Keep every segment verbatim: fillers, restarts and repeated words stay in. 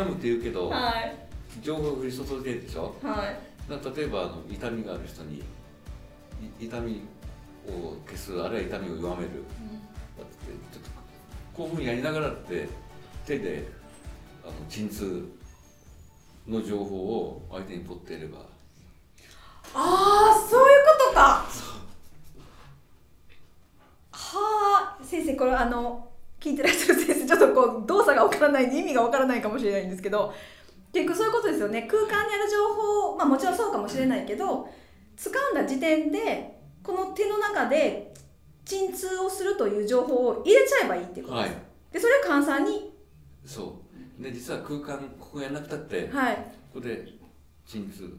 掴むって言うけど、 はい、 情報を降り注いでるでしょ。 はい、 だから例えばあの痛みがある人に痛みを消す、あるいは痛みを弱める、うん、だってちょっとこういうふうにやりながらって手であの鎮痛の情報を相手にポッてやれば、 ああ、そういうことか。はあ、先生、これあの聞いてらっしゃる先生、ちょっとこう動作がわからないんで意味がわからないかもしれないんですけど、結局そういうことですよね。空間にある情報、まあもちろんそうかもしれないけど、掴んだ時点でこの手の中で鎮痛をするという情報を入れちゃえばいいっていうことです。はい、でそれを患者さんに、 そうで、実は空間ここやらなくたって、 はい、 ここで鎮痛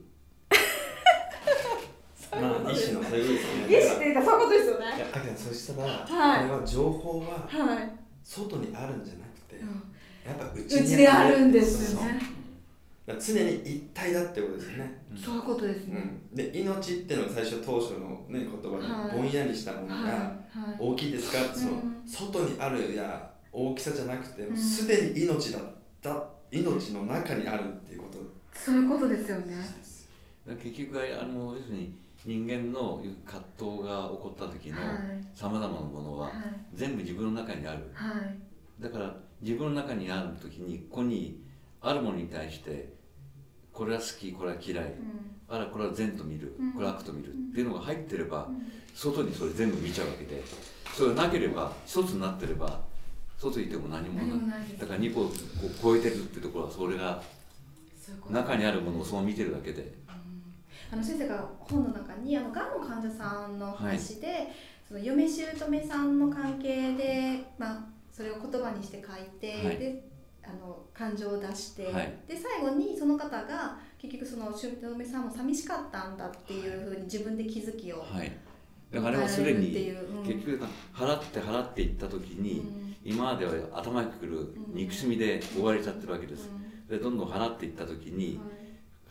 まあ、医師のそういうことですね。 医師っていうかそういうことですよね。 いや、だけどそしたら、 はい、 これは情報は外にあるんじゃなくて、 はい、 やっぱうちにあるんですよね。 そうそう、常に一体だってことですよね。 うん、そういうことですね。 うん、で、命っていうのが最初当初の、ね、言葉にぼんやりしたものが大きいですか、はいはい、その、うん、外にあるや大きさじゃなくて、すで、うん、に命だった命の中にあるっていうこと。 そういうことですよね。 結局あの要するに人間の葛藤が起こった時のさまざまなものは全部自分の中にある、はい、だから自分の中にある時にここにあるものに対してこれは好き、これは嫌い、うん、あらこれは善と見る、うん、これは悪と見るっていうのが入ってれば、うん、外にそれ全部見ちゃうわけで、それがなければ一つになってれば外にいても何もない。だからにこを超えてるっていうところはそれが中にあるものをそう見てるだけで。 あの先生が本の中にあのがんの患者さんの話で、はい、その嫁姑さんの関係で、まあ、それを言葉にして書いて、はい、であの感情を出して、はい、で最後にその方が結局その姑さんも寂しかったんだっていうふうに自分で気づきを、はい、 だからあれはすでに結局払って払っていった時に、うん、今までは頭にくる憎しみで終われちゃってるわけです、うん、でどんどん払っていった時に、はい、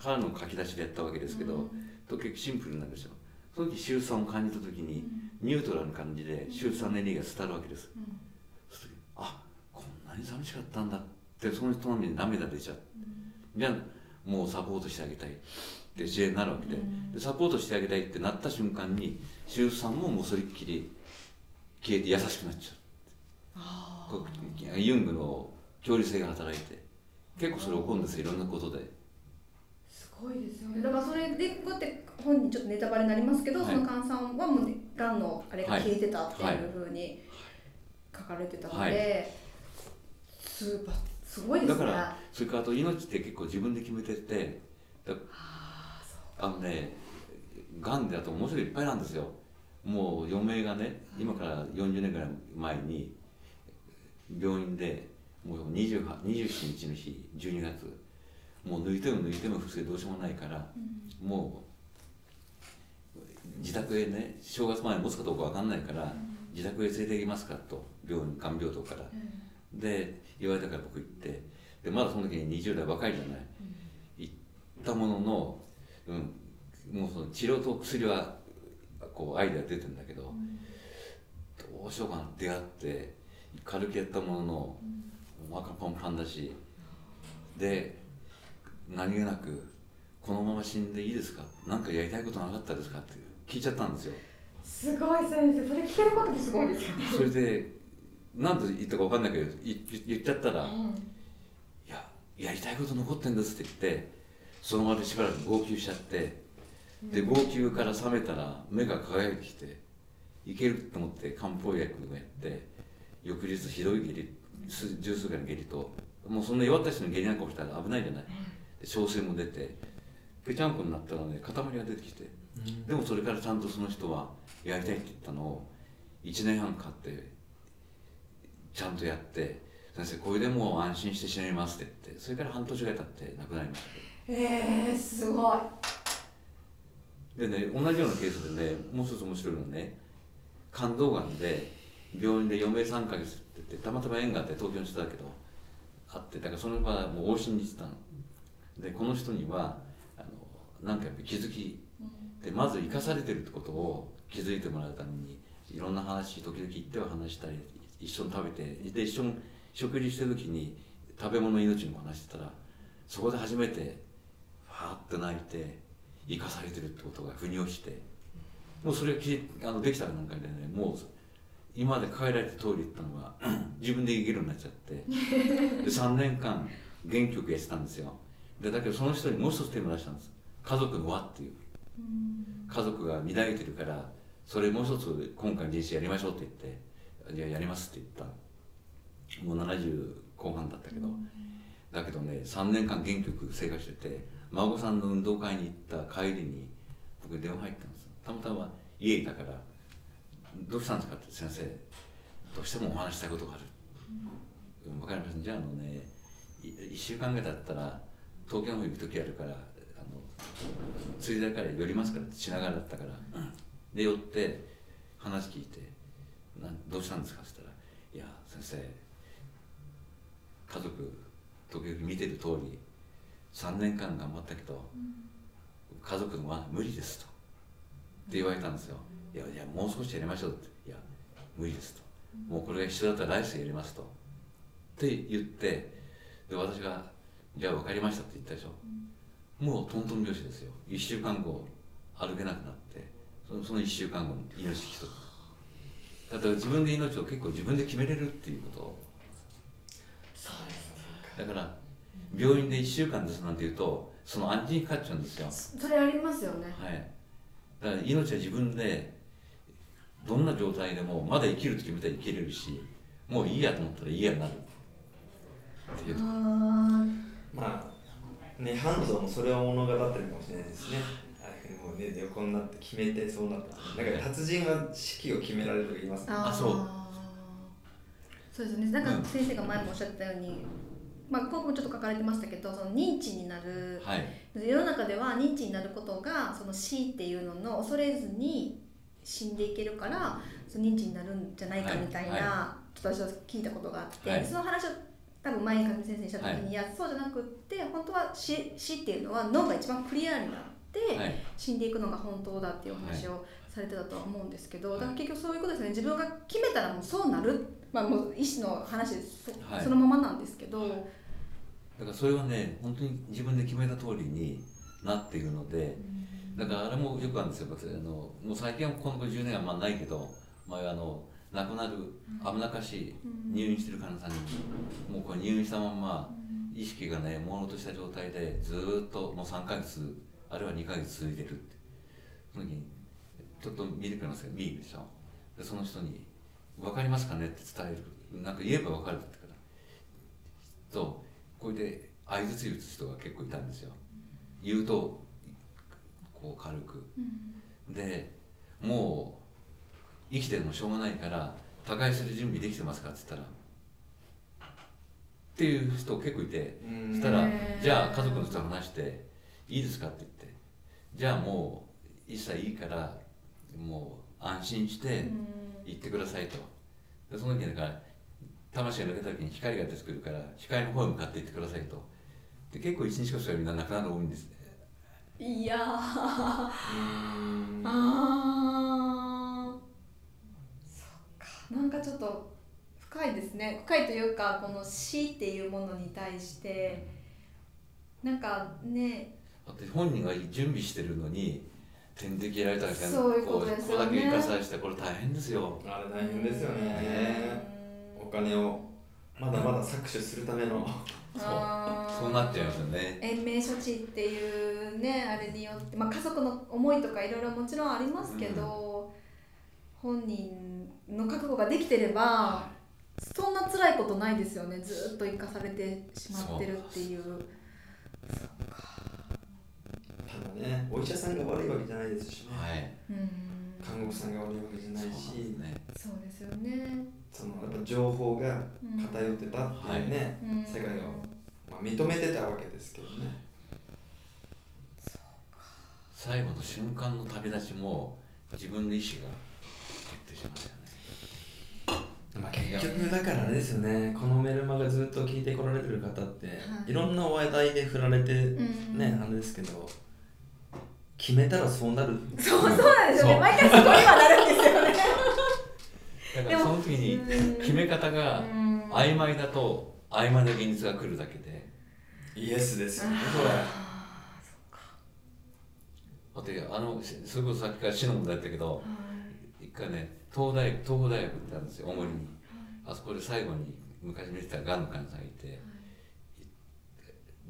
腹の書き出しでやったわけですけど、うん、と結局シンプルなんですよ。その時周産を感じた時に、うん、ニュートラルな感じで周産のエネルギーが伝わるわけです、うん、その時あ、こんなに寂しかったんだってその人の目に涙出ちゃう、うん、じゃあもうサポートしてあげたいって知恵になるわけで、うん、でサポートしてあげたいってなった瞬間に周産ももうそれっきり消えて優しくなっちゃう。ユングの協理性が働いて結構それ起こるんですよ、いろんなことで。 すごいですよね。だからそれでこうやって本にちょっとネタバレになりますけど、はい、その患者さんはもうがんのあれが消えてたっていうふうに書かれてたので、はいはい、す, すごいですね。 だからそれからあと命って結構自分で決めてて、だあのね、がんであと面白いいっぱいなんですよ。もう余命がね、今からよんじゅうねんぐらい前に病院でもうにじゅうしちにちの日じゅうにがつ、もう抜いても抜いても普通どうしようもないから、うん、もう自宅へね、正月まで持つかどうか分かんないから、うん、自宅へ連れて行きますかと、病院、がん病棟から、うん、で言われたから僕行って、でまだその時ににじゅうだい若いじゃない、うん、行ったものの、うん、もうその治療と薬はこうアイデア出てるんだけど、うん、どうしようかなって出会って軽くやったものの、うん、赤パンパンだしで何気なくこのまま死んでいいですか、何かやりたいことなかったですかって聞いちゃったんですよ。 すごい先生、それ聞けることってすごいですよね。 それで何と言ったか分かんないけど言っちゃったら、うん、いややりたいこと残ってんですって言って、その場でしばらく号泣しちゃって、で号泣から覚めたら目が輝いてきて、いけると思って漢方薬をやって、翌日ひどい下痢、十数回の下痢と、もうそんな弱った人の下痢なんか起きたら危ないじゃない、で小生も出てぺちゃんこになったらね、塊が出てきて、うん、でもそれからちゃんとその人はやりたいって言ったのをいちねんはんかかってちゃんとやって、先生これでもう安心して死ねますって言って、それから半年ぐらい経って亡くなりました。 えー、すごい。 でね、同じようなケースでね、もう一つ面白いのはね、肝臓がんで病院で余命さんかげつって言って、たまたま縁があって東京の人だけどあって、だからその場はもう往診に行ってたので、この人にはあのなんかやっぱり気づきで、まず生かされてるってことを気づいてもらうためにいろんな話、時々行っては話したり、一緒に食べて、で一緒に食事してる時に食べ物命の話してたら、 そこで初めてファーッと泣いて生かされてるってことが腑に落ちて、もうそれがあのできたらなんかでね、もう今まで変えられた通り言ったのが自分で生きるようになっちゃってでさんねんかん原曲やってたんですよ。でだけどその人にもう一つテーマ出したんです。家族の輪っていう、家族が乱れてるからそれもう一つ今回人生やりましょうって言って、じゃあやりますって言った。もうななじゅうこう半だったけど、だけどねさんねんかん原曲生活してて、孫さんの運動会に行った帰りに僕電話入ったんです。たまたま家いたから「どうしたんですか?」って「先生どうしてもお話したいことがある」うん「分かりました。じゃああのねいっしゅうかんぐらいだったら東京の方行く時あるからあのついでから寄りますから」って品川だったから、うん、で寄って話聞いて「なんどうしたんですか?」って言ったら「いや先生家族時々見てる通りさんねんかん頑張ったけど、うん、家族のは無理です」とって言われたんですよ。いやいやもう少しやりましょうって。いや無理ですと。もうこれが必要だったら来世やりますとって言って、で私がじゃあ分かりましたって言ったでしょ、うん、もうトントン拍子ですよ。いっしゅうかんご歩けなくなって、そのそのいっしゅうかんごに命引き取った。だから自分で命を結構自分で決めれるっていうことを。 そうですだから病院でいっしゅうかんですなんて言うとその暗示にかかっちゃうんですよ。 それありますよね。 はい。だから命は自分でどんな状態でもまだ生きると決めたら生きれるし、もういいやと思ったらいいやになるっていうと。 まあね、ハンドもそれを物語ってるかもしれないですね。あれもうね横になって決めてそうなった。なんか達人は式を決められると言いますね。 あ、そう。 そうですね。なんか先生が前もおっしゃってたように、まあ、ここもちょっと書かれてましたけど、その認知になる、はい、世の中では認知になることがその死っていうのの恐れずに死んでいけるからその認知になるんじゃないかみたいな、はいはい、ちょっと私は聞いたことがあって、はい、その話を多分前に先生にした時に、はい、いやそうじゃなくって本当は 死, 死っていうのは脳が一番クリアになって死んでいくのが本当だっていうお話をされてたとは思うんですけど、はい、だから結局そういうことですね。自分が決めたらもうそうなる、まあ、もう意思の話で そ,、はい、そのままなんですけど、 だからそれはね本当に自分で決めた通りになっているので、だからあれもよくあるんですよ。あのもう最近はこのじゅうねんはまあないけど、前はあの亡くなる危なっかしい入院してる患者さんにもうこれ入院したまま意識がね朦朧とした状態でずっともうさんかげつあるいはにかげつ続いてるって、その時にちょっと見てくれますけど見るでしょ。でその人に「分かりますかね?」って伝える、なんか言えば分かるって言ったからとこれで相づち打つ人が結構いたんですよ。言うとこう軽く、うん、でもう生きてるのしょうがないから他界する準備できてますかって言ったらっていう人結構いて、そしたらじゃあ家族の人と話していいですかって言って、じゃあもう一切いいからもう安心して行ってくださいと。でその時だから魂が抜けた時に光が出てくるから光の方に向かって行ってくださいと。で結構一日越しはみんな亡くなるの多いんですね。 いやーあーそっか、なんかちょっと深いですね。深いというかこの死っていうものに対してなんかね、 だって本人が準備してるのに点滴やられたらそういうことですよね。 ここだけ生かされてこれ大変ですよ。 あれ大変ですよね。お金をまだまだ搾取するためのそうそうなっちゃいますよね。 延命処置っていうねあれによって、まあ、家族の思いとかいろいろもちろんありますけど、うん、本人の覚悟ができてればそんな辛いことないですよね。ずっと生かされてしまってるっていう。そうか。 ただね、お医者さんが悪いわけじゃないですしね、 はい、 うん看護婦さんが悪いわけじゃないし、 そうですよね。 そのやっぱ情報が偏ってたっていうね、うんはい、世界を、まあ、認めてたわけですけどね。 そうか。 最後の瞬間の旅立ちも自分の意思が決定しましたよね。 まあ、結局だからあれですよね、このメルマガずっと聞いてこられてる方って、はい、いろんな話題で振られてね、うん、あれですけど決めたらそうなる。 そうそうなんですよね。毎回そこにはなるんですよね。 だからその時に決め方が曖昧だと曖昧な現実が来るだけで、 イエスですよねこれ。 あとあのそれこそさっきから死の問題だったけど、はい、一回ね東大東邦大学ってあるんですよ、大森に、はい、あそこで最後に昔見てたがんの患者さんがいて、はい、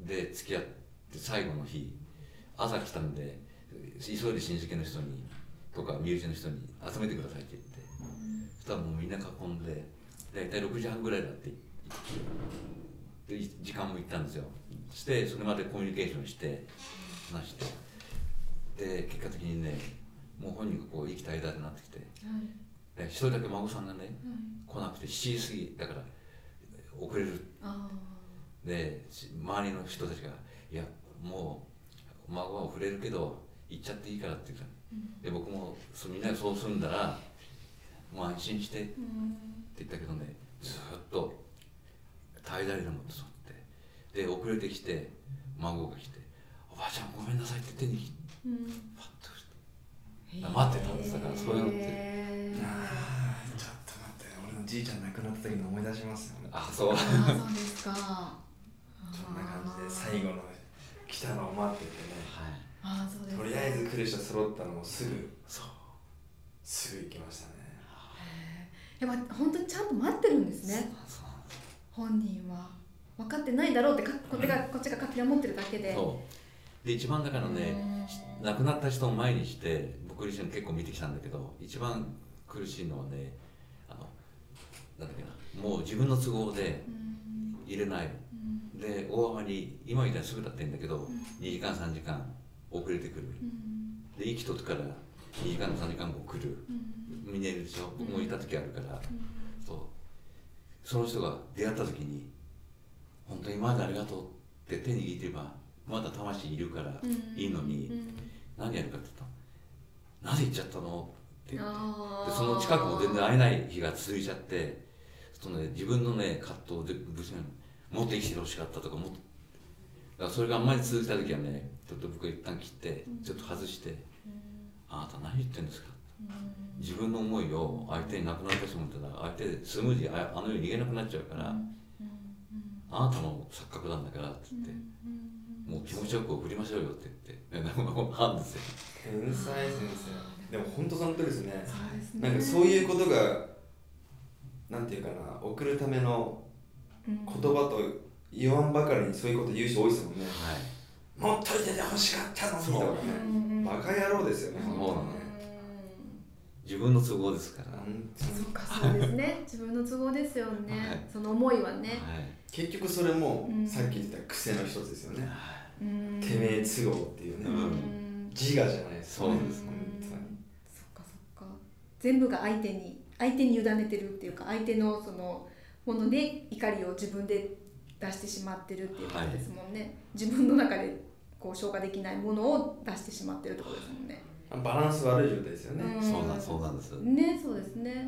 で付き合って最後の日朝来たんで急いで親戚の人にとか身内の人に集めてくださいって言って、うん、そしたらもうみんな囲んで大体ろくじはんぐらいだって言って時間も行ったんですよ。してそれまでコミュニケーションして話してで結果的にねもう本人がこう息絶え絶えになってきて、はい、一人だけ孫さんがね、はい、来なくてしちじ過ぎだから遅れる。で周りの人たちがいやもう孫は遅れるけど行っちゃっていいからって言うから、うん、で僕もみんながそうするんだらもう安心してって言ったけどね、ずっと怠惰でもってそってで遅れてきて孫が来ておばあちゃんごめんなさいって手に切って、うん、パッと待ってたんです。だからそういうのってあちょっと待って俺のじいちゃん亡くなった時の思い出しますよね。 あそうあそうですか。 そんな感じで最後の来たのを待っててね、はい、あそうですとりあえず来る人揃ったのもすぐそうすぐ行きましたね。 やっぱ本当にちゃんと待ってるんですね。本人は分かってないだろうってかこっちがこっちが勝手に思ってるだけで。 そうで一番だからね亡くなった人を前にして僕自身結構見てきたんだけど一番苦しいのはねあのなんだっけなもう自分の都合で入れない、うん、で大幅に今みたいにすぐだってんだけど、うん、にじかんさんじかん遅れてくる、うん、で息取ってからにじかんさんじかん後来る、うん、見えるでしょ。僕もいた時あるから、うん、そうその人が出会った時に本当にまだありがとうって手握ってればまだ魂いるからいいのに、うんうん、何やるかって言ったのなぜ行っちゃったのって言ってでその近くも全然会えない日が続いちゃってその、ね、自分のね葛藤で娘にもっと生きてほしかったとかもっとだからそれがあんまり続いた時はねちょっと僕は一旦切ってちょっと外して、うん、あなた何言ってんですか、うん、自分の思いを相手に亡くなった人もいたら相手スムージーあの世に逃げなくなっちゃうから、うん、あなたの錯覚なんだからって言って、もう気持ちよく送りましょうよって言って、なんかあるんですよ。 天才先生。でも本当その通りですね。なんかそういうことがなんていうかな送るための言葉と言わんばかりにそういうこと言う人多いですもんね。はい、もっといててほしかったのにとかね。バカ野郎ですよね。 そうなのね。自分の都合ですから。 そうかそうですね。自分の都合ですよね。はい、その思いはね。はい、 結局それもさっき言った癖の一つですよね。てめえ都合っていうね、うん、自我じゃないですか、ね、そうですね。 そっかそっか全部が相手に相手に委ねてるっていうか相手のそのもので怒りを自分で出してしまってるっていうことですもんね、はい、自分の中でこう消化できないものを出してしまってるってことですもんね。 バランス悪い状態ですよね。 うん、そうなんそうなんですね。そうですね。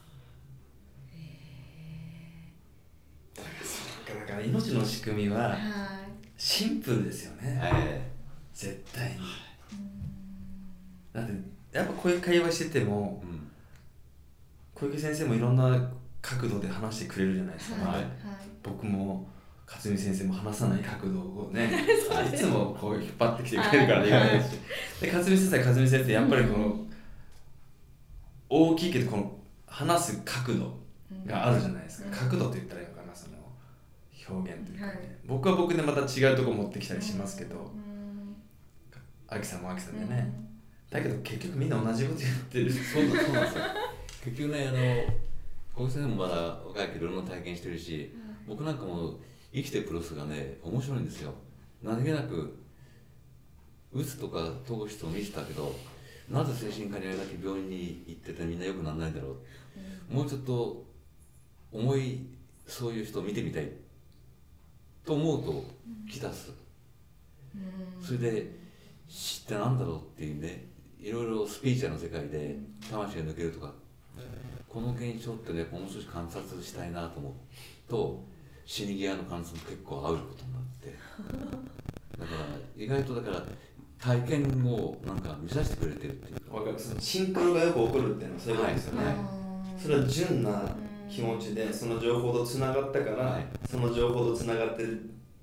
だから命の仕組みは、はいシンプルですよね、はい、絶対に、だってやっぱこういう会話してても、うん、小池先生もいろんな角度で話してくれるじゃないですか、はいはい、僕も勝美先生も話さない角度をねいつもこう引っ張ってきてくれるから言わないし、で勝美先生は勝美先生やっぱりこの、うん、大きいけどこの話す角度があるじゃないですか、うん、角度って言ったらいいのかなその表現というかね、はい、僕は僕でまた違うところ持ってきたりしますけど、アキさんもアキさんでね、だけど結局みんな同じことやってる。 そうなんそうなんですよ。結局ねあの小池先生もまだ若いけどいろんな体験してるし、僕なんかも生きてるプロセスがね面白いんですよ。何気なくうつとか糖質を見てたけどなぜ精神科にあれだけ病院に行っててみんな良くならないんだろう、もうちょっと重いそういう人を見てみたいと思うと来たす、うん、それで死ってなんだろうっていうねいろいろスピーチャーの世界で魂が抜けるとか、うん、この現象ってねもう少し観察したいなと思うと死に際の観察も結構合うことになってだから意外とだから体験をなんか見させてくれてるっていうか分かるそのシンクロがよく起こるっていうのはそういうことですよね、はい、それは純な気持ちでその情報とつながったから、はい、その情報とつながってる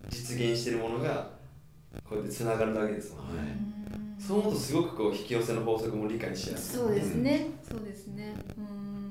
実現しているものがこうやってつながるだけですもんね、 はい、 そう思うとすごくこう引き寄せの法則も理解しやすい。 そうですね、そうですね。うん、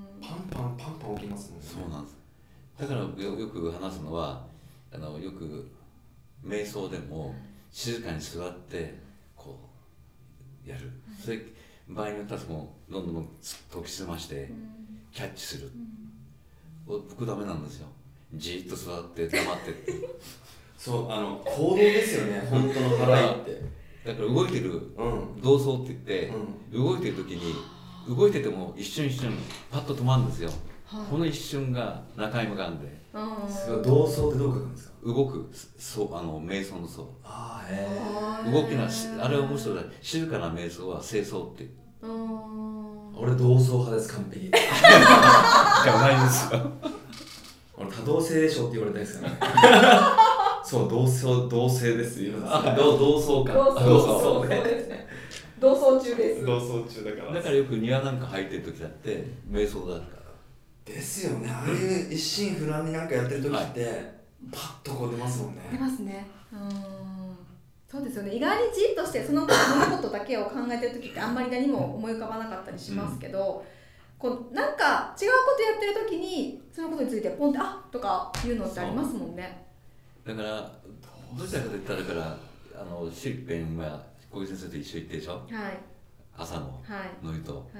パンパンパンパン起きますもんね。 そうなんです。だからよよく話すのはあのよく瞑想でも静かに座ってこうやる、それ場合によってはもうどんどん解き澄ましてキャッチする、うん、僕ダメなんですよ。じーっと座って黙ってってそうあの行動ですよね本当の払いってだから動いてる、うん、動作って言って、うん、動いてる時に動いてても一瞬一瞬パッと止まるんですよ、はい、この一瞬が中山間で。 すごい動作ってどう書くんですか？ 動く、そうあの瞑想の層。 あへー動きなあれは面白い。静かな瞑想は静想って。 俺動作派です完璧。 じゃないですよ。 俺多動性でしょって言われたいですからね。そう同性同性ですよ。同同窓か。 同窓ですね。同窓中です。 同窓中だから。 だからよく庭なんか入ってる時だって瞑想だから。 ですよね。ああいう一心不乱になんかやってる時って、はい、パッとこう出ますもんね。 出ますね。うん。そうですよね。意外にじっとしてそのことだけを考えてる時ってあんまり何も思い浮かばなかったりしますけど。うんこうなんか違うことやってる時にそのことについてポンってあっとか言うのってありますもんね。 だからどちらかといったらだからあのシッペンは小木先生と一緒に行ってるでしょ、はい、朝のノリと、はい、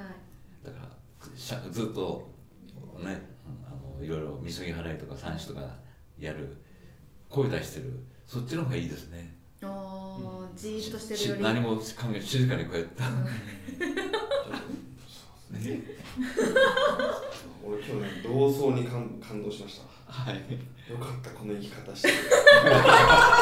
だからしゃずっとねあのいろいろみそぎ払いとか三種とかやる声出してるそっちの方がいいですね。 ああ、うん、じーっとしてるより何も考え静かにこうやってね、俺今日ね同窓に感感動しました。はい。よかったこの生き方してる。そうか。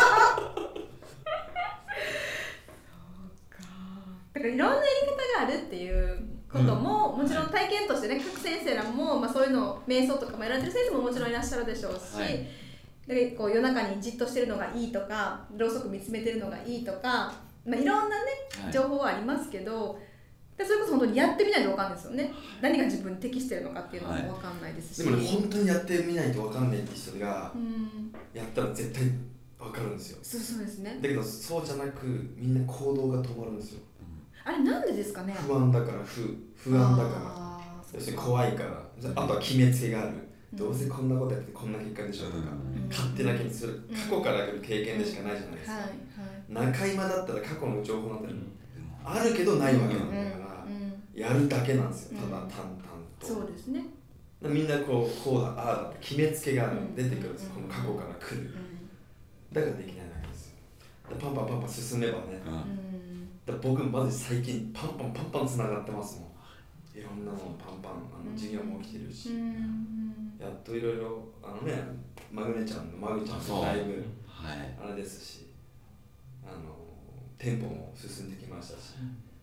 だからいろんなやり方があるっていうことも、うん、もちろん体験としてね各先生らも、まあ、そういうの瞑想とかもやられてる先生ももちろんいらっしゃるでしょうし、はい、でこう夜中にじっとしてるのがいいとかろうそく見つめてるのがいいとか、まあ、いろんなね情報はありますけど。はいでそれこそ本当にやってみないと分かんないですよね。何が自分に適してるのかっていうのも分かんないですし、 はい、でもね本当にやってみないと分かんないって人がやったら絶対分かるんですよ。 そうそうですね。 だけどそうじゃなくみんな行動が止まるんですよ。 あれなんでですかね。 不安だから不不安だから要するに怖いからあとは決めつけがある、うん、どうせこんなことやってこんな結果でしょとか、うん、勝手な気にする過去から来る経験でしかないじゃないですか、うんはいはい、中今だったら過去の情報なんてあるけどないわけなんだから、やるだけなんですよ、ただ淡々と。 そうですね。 みんなこう、こうだ、ああだって決めつけが出てくるんですよ、この過去から来る。だからできないわけですよ。パンパンパンパン進めばね、だ僕まず最近パンパンパンパンつながってますもん。いろんなのパンパン、あの授業も起きてるし、やっといろいろ、あのね、マグネちゃんのマグちゃんのライブ、はい、あれですし、あの、テンポも進んできましたし。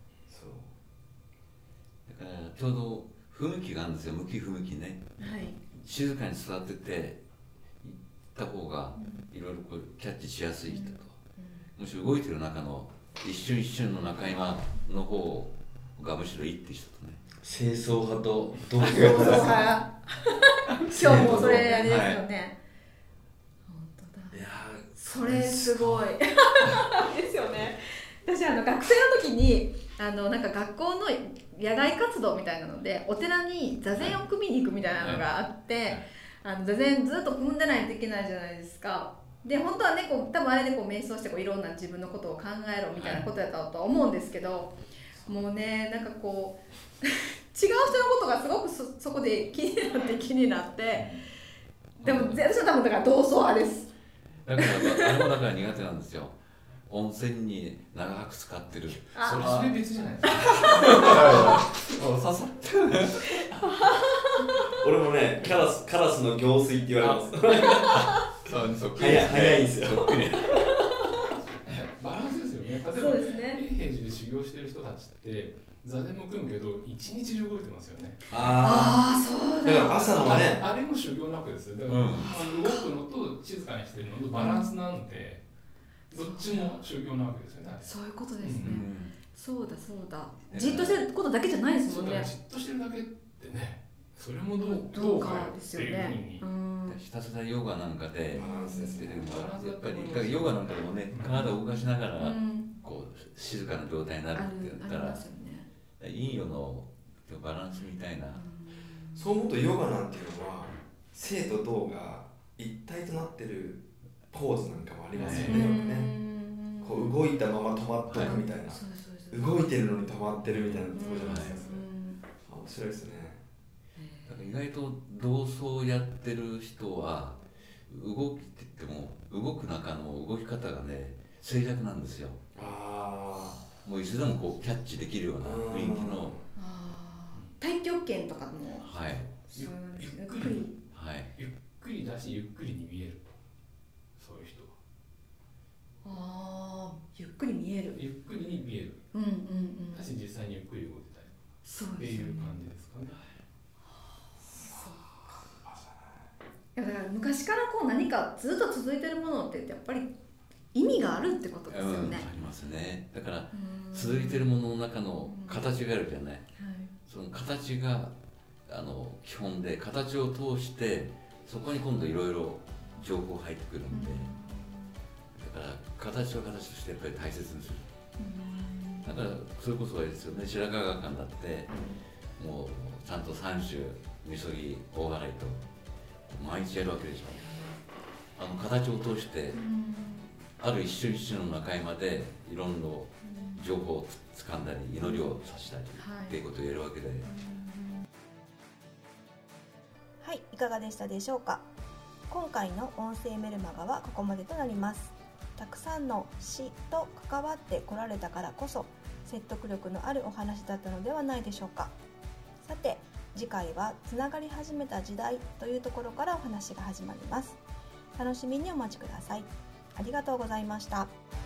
だからちょうど雰囲気があるんですよ、向き不向きね、はい、静かに座ってて行った方がいろいろこうキャッチしやすい人と、うん、むしろ動いてる中の一瞬一瞬の中今の方がむしろいいって人とね、 清掃派と同居派今日もそれあれですよね、はい、本当だ。いやそれすごいですよね。私あの学生の時にあのなんか学校の野外活動みたいなのでお寺に座禅を組みに行くみたいなのがあって、はいはい、あの座禅ずっと組んでないといけないじゃないですか。で本当はねこう多分あれでこう瞑想してこういろんな自分のことを考えろみたいなことやったとは思うんですけど、はい、もうねなんかこう違う人のことがすごく そ, そこで気になって気になってでも私は多分だから同窓派です。 だからあれもだから苦手なんですよ。温泉に長く使ってる。 それそれ別じゃないですか。 刺さって俺もねカラスカラスの行水って言われます。 そうそっくり早い早いんですよ。 バランスですよね。例えば永平寺で修行してる人たちって座禅も組むけど一日中動いてますよね。 ああそうだ。 だから朝のねあれも修行なわけですよ。だから、うん、動くのと静かにしてるのとバランスなんで。どっちも宗教なわけですよね。 そういうことですね。うん、そうだそうだ。じっとしてることだけじゃないですもんね。 じっとしてるだけってね。 それもどうどうかかよですっていうふうよね。 にうん。 ひたすらヨガなんかでバランスですね。 やっぱりだからヨガなんかでもね、体を動かしながらうんこう静かな状態になるあってるあり言ったら、 ますよね。 陰陽のバランスみたいな、 そう思うとヨガなんていうのは静と動が一体となってるポーズなんかもありますよね、よくね。こう動いたまま止まっとくみたいな、 そうそうそう動いてるのに止まってるみたいなところじゃないですか、それ。 うん面白いですね。 だから意外と同窓やってる人は動きって言っても動く中の動き方がね静寂なんですよ。 あもういつでもこうキャッチできるような雰囲気の、 あー太極拳とかもはいそうゆゆっっくりくりはいゆっくりだしゆっくりに見える、そういう人はああゆっくり見える。 ゆっくりに見える、 うんうんうんだし実際にゆっくり動いてたりそうってですよね。 いう感じですかね。 いやだから昔からこう何かずっと続いてるものってやっぱり意味があるってことですようん、 ね。 ありますね。だからうん続いてるものの中の形があるじゃない。 はいその形があの基本で、形を通してそこに今度いろいろ情報入ってくるんで、だから形は形としてやっぱり大切にする。だからそれこそあれですよね、白川学館だってもうちゃんと三種みそぎ大洗と毎日やるわけでしょ。あの形を通してある一種一種の中山でいろんな情報をつ掴んだり祈りをさしたりっていうことをやるわけで、 はい、いかがでしたでしょうか。今回の音声メルマガはここまでとなります。たくさんの詩と関わってこられたからこそ説得力のあるお話だったのではないでしょうか。さて次回はつながり始めた時代というところからお話が始まります。楽しみにお待ちください。ありがとうございました。